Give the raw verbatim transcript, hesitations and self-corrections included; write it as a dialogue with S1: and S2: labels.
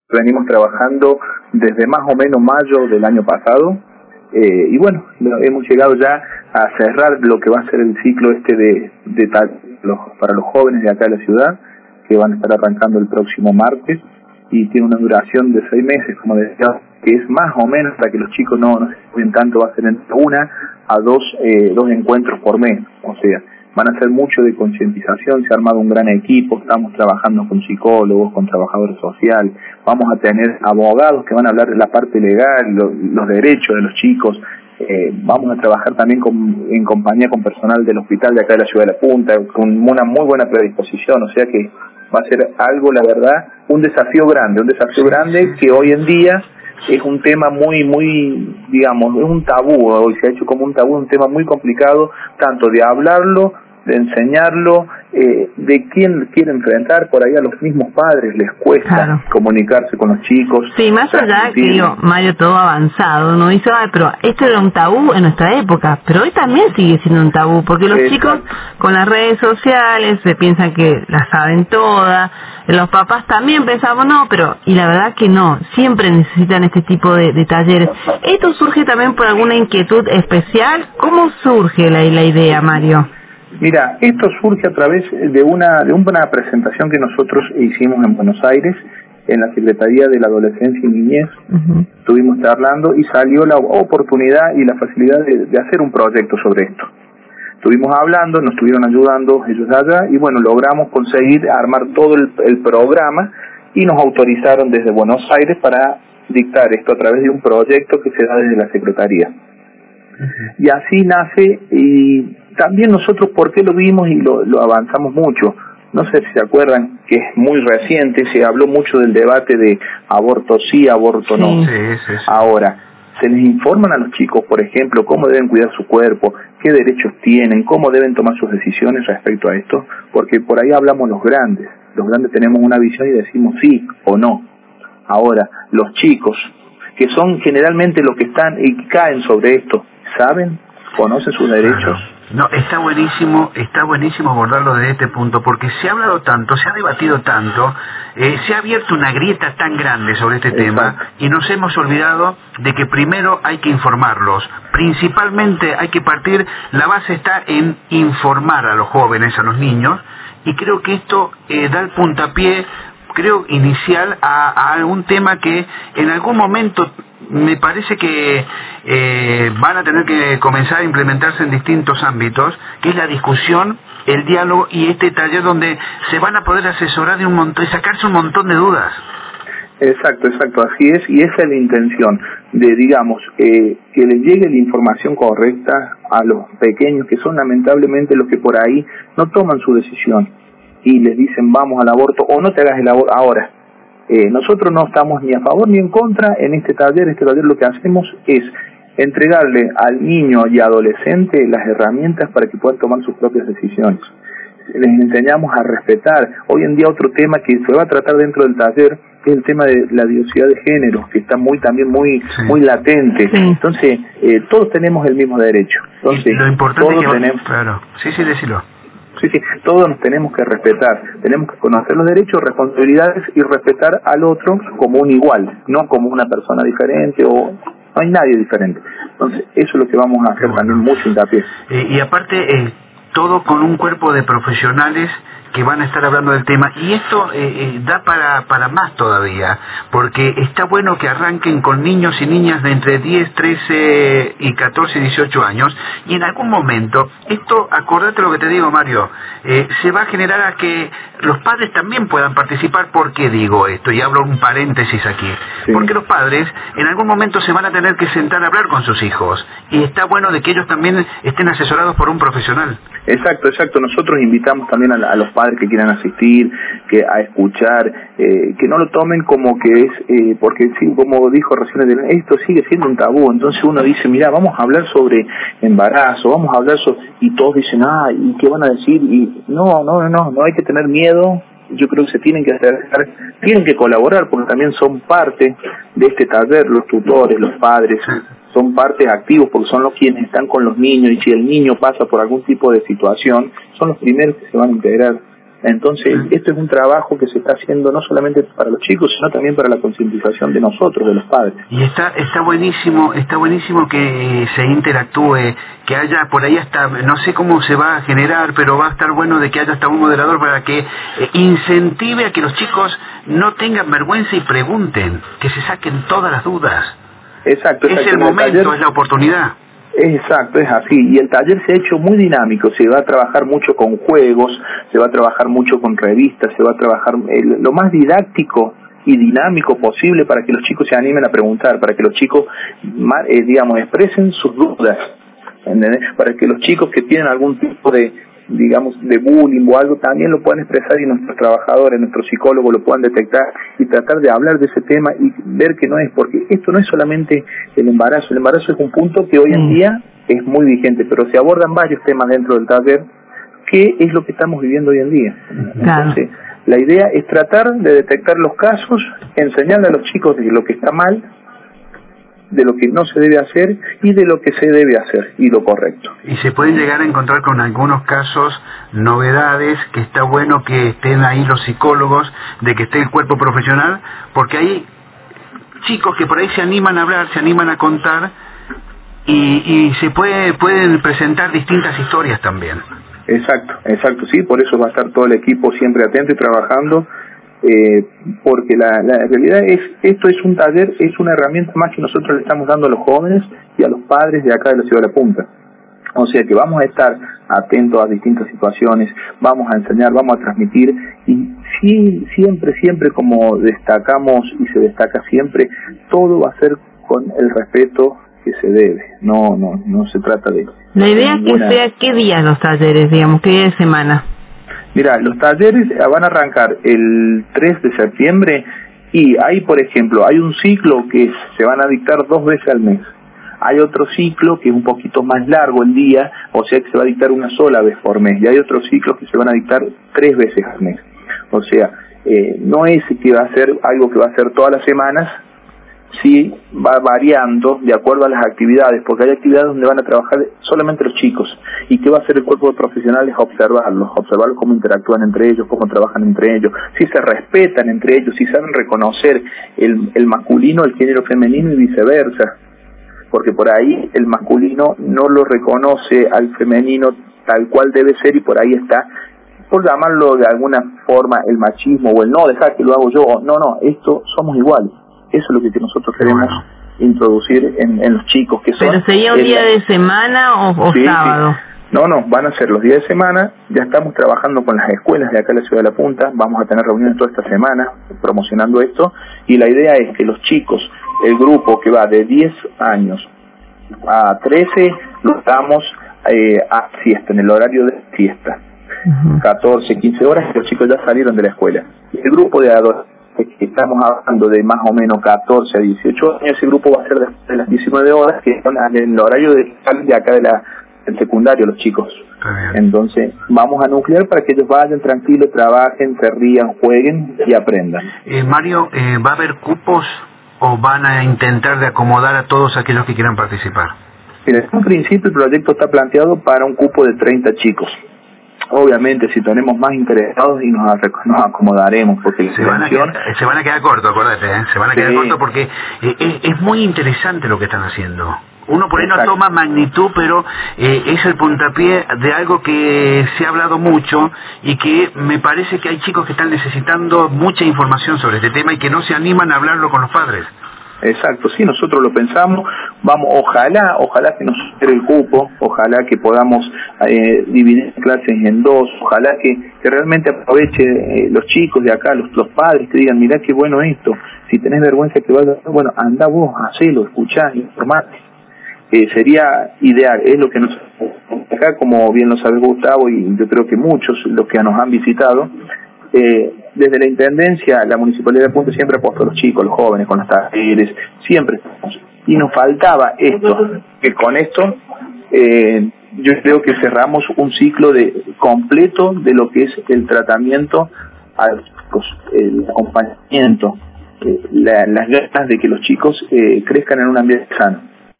S1: Venimos trabajando desde más o menos mayo del año pasado, eh, y bueno, hemos llegado ya a cerrar lo que va a ser el ciclo este de, de los, para los jóvenes de acá de la ciudad, que van a estar arrancando el próximo martes, y tiene una duración de seis meses, como decía, que es más o menos para que los chicos no, no se estudien tanto, va a ser entre una a dos, eh, dos encuentros por mes, o sea, van a ser mucho de concientización. Se ha armado un gran equipo, estamos trabajando con psicólogos, con trabajadores sociales, vamos a tener abogados que van a hablar de la parte legal, lo, los derechos de los chicos, eh, vamos a trabajar también con, en compañía con personal del hospital de acá de la ciudad de La Punta, con una muy buena predisposición, o sea que va a ser algo, la verdad, un desafío grande, un desafío grande que hoy en día es un tema muy, muy, digamos, es un tabú, hoy se ha hecho como un tabú, un tema muy complicado, tanto de hablarlo, de enseñarlo, eh, de quién quiere enfrentar. Por ahí a los mismos padres les cuesta claro. comunicarse con los chicos.
S2: Sí, más allá que digo, Mario, todo avanzado, uno dice, ay, pero esto era un tabú en nuestra época, pero hoy también sigue siendo un tabú, porque los Exacto. chicos con las redes sociales se piensan que las saben todas, los papás también pensamos, no, pero, y la verdad que no, siempre necesitan este tipo de, de talleres. ¿Esto surge también por alguna inquietud especial? ¿Cómo surge la, la idea, Mario?
S1: Mira, esto surge a través de una de una presentación que nosotros hicimos en Buenos Aires, en la Secretaría de la Adolescencia y Niñez. Uh-huh. Estuvimos charlando y salió la oportunidad y la facilidad de, de hacer un proyecto sobre esto. Estuvimos hablando, nos estuvieron ayudando ellos allá y bueno, logramos conseguir armar todo el, el programa y nos autorizaron desde Buenos Aires para dictar esto a través de un proyecto que se da desde la Secretaría. Uh-huh. Y así nace, y también nosotros, ¿por qué lo vimos y lo, lo avanzamos mucho? No sé si se acuerdan que es muy reciente, se habló mucho del debate de aborto sí, aborto sí. no.
S3: Sí, sí, sí.
S1: Ahora, se les informan a los chicos, por ejemplo, cómo deben cuidar su cuerpo, qué derechos tienen, cómo deben tomar sus decisiones respecto a esto, porque por ahí hablamos los grandes. Los grandes tenemos una visión y decimos sí o no. Ahora, los chicos, que son generalmente los que están y caen sobre esto, ¿saben? ¿Conocen sus derechos?
S3: Claro. No, está buenísimo, está buenísimo abordarlo desde este punto, porque se ha hablado tanto, se ha debatido tanto, eh, se ha abierto una grieta tan grande sobre este Exacto. tema, y nos hemos olvidado de que primero hay que informarlos, principalmente hay que partir, la base está en informar a los jóvenes, a los niños, y creo que esto eh, da el puntapié, creo, inicial a, a un tema que en algún momento me parece que eh, van a tener que comenzar a implementarse en distintos ámbitos, que es la discusión, el diálogo y este taller donde se van a poder asesorar de un montón y sacarse un montón de dudas.
S1: Exacto, exacto, así es, y esa es la intención, de, digamos, eh, que les llegue la información correcta a los pequeños, que son lamentablemente los que por ahí no toman su decisión y les dicen vamos al aborto o no te hagas el aborto ahora. Eh, nosotros no estamos ni a favor ni en contra en este taller. Este taller lo que hacemos es entregarle al niño y adolescente las herramientas para que puedan tomar sus propias decisiones. Les enseñamos a respetar. Hoy en día otro tema que se va a tratar dentro del taller es el tema de la diversidad de género, que está muy también muy sí. muy latente. Sí. Entonces, eh, todos tenemos el mismo derecho. Entonces,
S3: lo importante
S1: todos
S3: es que
S1: tenemos...
S3: Claro. Sí, sí, decilo.
S1: Sí, sí, todos nos tenemos que respetar, tenemos que conocer los derechos, responsabilidades y respetar al otro como un igual, no como una persona diferente o no hay nadie diferente. Entonces, eso es lo que vamos a hacer bueno. también mucho hincapié.
S3: Eh, y aparte, eh, todo con un cuerpo de profesionales que van a estar hablando del tema, y esto eh, eh, da para para más todavía, porque está bueno que arranquen con niños y niñas de entre diez, trece y catorce, dieciocho años, y en algún momento, esto, acordate lo que te digo, Mario, eh, se va a generar a que los padres también puedan participar. ¿Por qué digo esto? Y abro un paréntesis aquí. Sí. Porque los padres en algún momento se van a tener que sentar a hablar con sus hijos, y está bueno de que ellos también estén asesorados por un profesional.
S1: Exacto, exacto. Nosotros invitamos también a, a los padres que quieran asistir, que a escuchar, eh, que no lo tomen como que es, eh, porque sí, como dijo recién, esto sigue siendo un tabú. Entonces uno dice, mira, vamos a hablar sobre embarazo, vamos a hablar sobre, y todos dicen, ah, ¿y qué van a decir? Y no, no, no, no hay que tener miedo. Yo creo que se tienen que acercar, tienen que colaborar, porque también son parte de este taller, los tutores, los padres, son partes activos porque son los quienes están con los niños, y si el niño pasa por algún tipo de situación, son los primeros que se van a integrar. Entonces, esto es un trabajo que se está haciendo no solamente para los chicos, sino también para la concientización de nosotros, de los padres.
S3: Y está está buenísimo, está buenísimo que se interactúe, que haya por ahí hasta, no sé cómo se va a generar, pero va a estar bueno de que haya hasta un moderador para que eh, incentive a que los chicos no tengan vergüenza y pregunten, que se saquen todas las dudas.
S1: Exacto.
S3: Es
S1: exacto.
S3: el momento, taller, es la oportunidad.
S1: Exacto, es así. Y el taller se ha hecho muy dinámico, se va a trabajar mucho con juegos, se va a trabajar mucho con revistas, se va a trabajar el, lo más didáctico y dinámico posible para que los chicos se animen a preguntar, para que los chicos, eh, digamos, expresen sus dudas, ¿entendés? Para que los chicos que tienen algún tipo de, digamos, de bullying o algo también lo puedan expresar y nuestros trabajadores, nuestros psicólogos lo puedan detectar y tratar de hablar de ese tema y ver que no es, porque esto no es solamente el embarazo, el embarazo es un punto que hoy en día es muy vigente, pero se abordan varios temas dentro del taller, que es lo que estamos viviendo hoy en día.
S2: Claro.
S1: Entonces, la idea es tratar de detectar los casos, enseñarle a los chicos de lo que está mal, de lo que no se debe hacer y de lo que se debe hacer y lo correcto.
S3: Y se pueden llegar a encontrar con algunos casos novedades, que está bueno que estén ahí los psicólogos, de que esté el cuerpo profesional, porque hay chicos que por ahí se animan a hablar, se animan a contar y, y se puede pueden presentar distintas historias también.
S1: Exacto, exacto, sí, por eso va a estar todo el equipo siempre atento y trabajando. Eh, porque la, la realidad es, esto es un taller, es una herramienta más que nosotros le estamos dando a los jóvenes y a los padres de acá de la Ciudad de La Punta. O sea que vamos a estar atentos a distintas situaciones, vamos a enseñar, vamos a transmitir y sí, siempre, siempre como destacamos y se destaca siempre, todo va a ser con el respeto que se debe, no, no, no se trata de...
S2: La idea es que sea qué días los talleres, digamos, qué día de semana.
S1: Mira, los talleres van a arrancar el tres de septiembre y hay, por ejemplo, hay un ciclo que se van a dictar dos veces al mes. Hay otro ciclo que es un poquito más largo el día, o sea que se va a dictar una sola vez por mes. Y hay otros ciclos que se van a dictar tres veces al mes. O sea, eh, no es que va a ser algo que va a ser todas las semanas, sí va variando de acuerdo a las actividades, porque hay actividades donde van a trabajar solamente los chicos, y qué va a hacer el cuerpo de profesionales observarlos, observarlos cómo interactúan entre ellos, cómo trabajan entre ellos, si se respetan entre ellos, si saben reconocer el, el masculino, el género femenino y viceversa, porque por ahí el masculino no lo reconoce al femenino tal cual debe ser y por ahí está, por llamarlo de alguna forma, el machismo o el no, dejar que lo hago yo, no, no, esto somos iguales. Eso es lo que nosotros queremos bueno. introducir en, en los chicos que son...
S2: ¿Pero sería un día de semana o, o
S1: sí,
S2: sábado?
S1: Sí. No, no, van a ser los días de semana. Ya estamos trabajando con las escuelas de acá de la Ciudad de La Punta. Vamos a tener reuniones toda esta semana promocionando esto. Y la idea es que los chicos, el grupo que va de diez años a trece, lo damos eh, a siesta, en el horario de fiesta. Uh-huh. catorce, quince horas, y los chicos ya salieron de la escuela. El grupo de adolescentes, que estamos hablando de más o menos catorce a dieciocho años, ese grupo va a ser de las diecinueve horas, que son en el horario de, de acá de la, del secundario, los chicos. Entonces vamos a nuclear para que ellos vayan tranquilos, trabajen, se rían, jueguen y aprendan.
S3: eh, Mario, eh, ¿va a haber cupos o van a intentar de acomodar a todos aquellos que quieran participar?
S1: Mira, en un principio el proyecto está planteado para un cupo de treinta chicos. Obviamente, si tenemos más interesados y nos, nos acomodaremos, porque
S3: se van, a quedar, se van a quedar cortos, acuérdate, ¿eh? se van a quedar sí. cortos porque eh, es, es muy interesante lo que están haciendo. Uno por ahí no toma magnitud, pero eh, es el puntapié de algo que se ha hablado mucho y que me parece que hay chicos que están necesitando mucha información sobre este tema y que no se animan a hablarlo con los padres.
S1: Exacto, sí, nosotros lo pensamos, vamos, ojalá, ojalá que nos supere el cupo, ojalá que podamos eh, dividir clases en dos, ojalá que, que realmente aproveche eh, los chicos de acá, los, los padres, que digan, mirá qué bueno esto, si tenés vergüenza que vayas, bueno, anda vos, hacelo, escuchá, informate, eh, sería ideal, es lo que nos, acá como bien lo sabe Gustavo y yo creo que muchos, los que nos han visitado, eh, desde la Intendencia, la Municipalidad de Punta siempre apostó a los chicos, los jóvenes, con los talleres, siempre estamos. Y nos faltaba esto, que con esto eh, yo creo que cerramos un ciclo de completo de lo que es el tratamiento a los chicos, el acompañamiento, eh, la, las ganas de que los chicos eh, crezcan en un ambiente sano.